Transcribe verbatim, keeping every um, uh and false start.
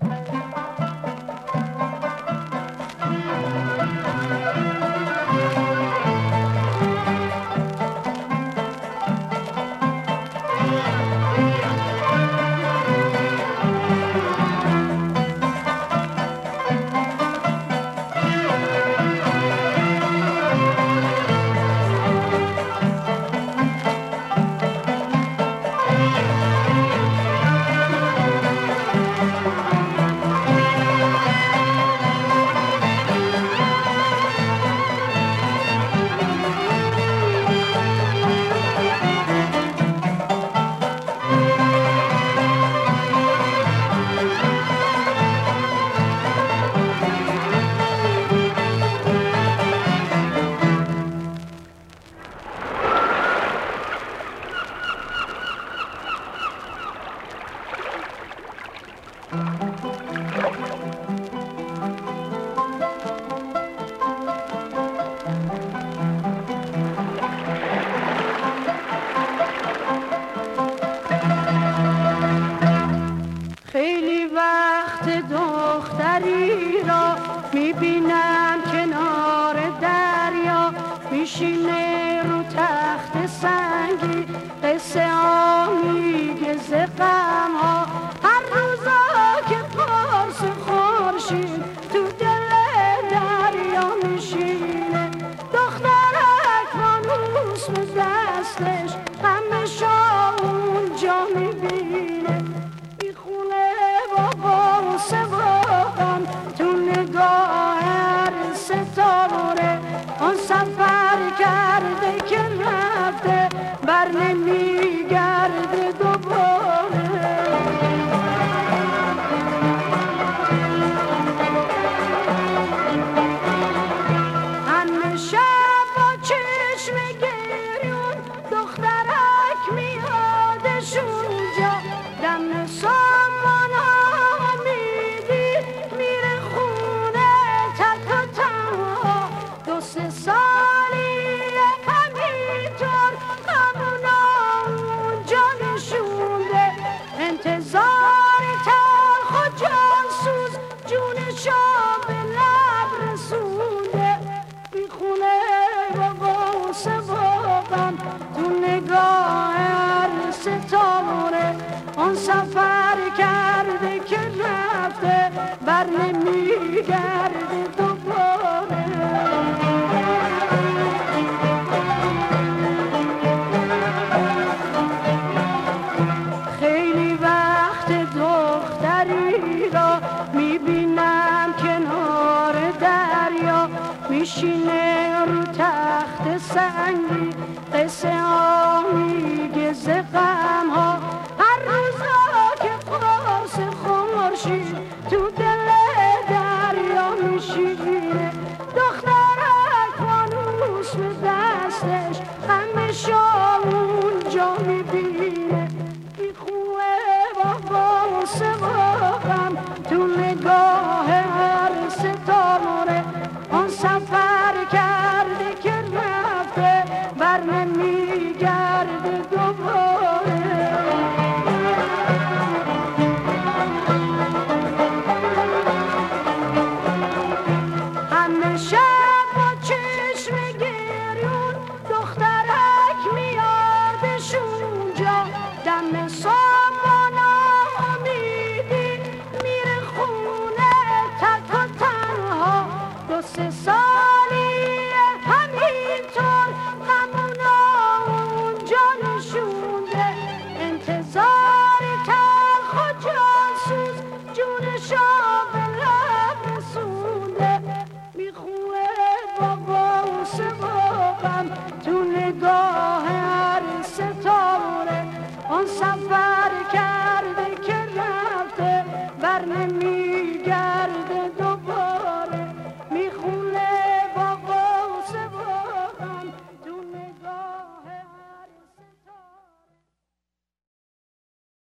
خیلی وقت دختری را میبینم کنار دریا، میشینه رو تخت سنگی قصه ها میگه ز غم ها. هر روزا که پارس خورشید تو دل دریا میشینه، دخترک فانوس به دستش غمشا اونجا میبینه. میخونه با سوام تو نگاه هر ستاره، آن سفر کرده که رفته بر نمیگرده دوباره. همه شب با چشم گریون دخترک میادش اونجا، دم سامان ها میدی میره خونه تک و تنها. دو سه سالیه همینطور همونا اونجا نشونده، انتظار تلخ و جانسوز جونشا به لب رسونده. میخونه با قوس واقعا تو نگاه هر ستاره، آن سفر کرده که رفته بر نمیگرده دوباره. خیلی وقت دختری را میبینم کنار دریا، میشینه رو تخت سنگی قصه ها میگه ز غم ها. هر روزا که پارس خورشید تو دل دریا میشینه، دخترک فانوس به دستش غمشا اونجا میبینه. میخوه با قوس واقعا تو نگاه هر ستاره، آن سفر کرده که رفته بر نمیگرده دوباره. همه شب با چشم گریون دخترک میادش اونجا، دم سامانا میدی میره خونه تک و تنها. دو سه سالیه همینطور غمونا اونجا نشونده، انتظار تلخ و جانسوز جونشا به لب رسونده. میخوه با قوس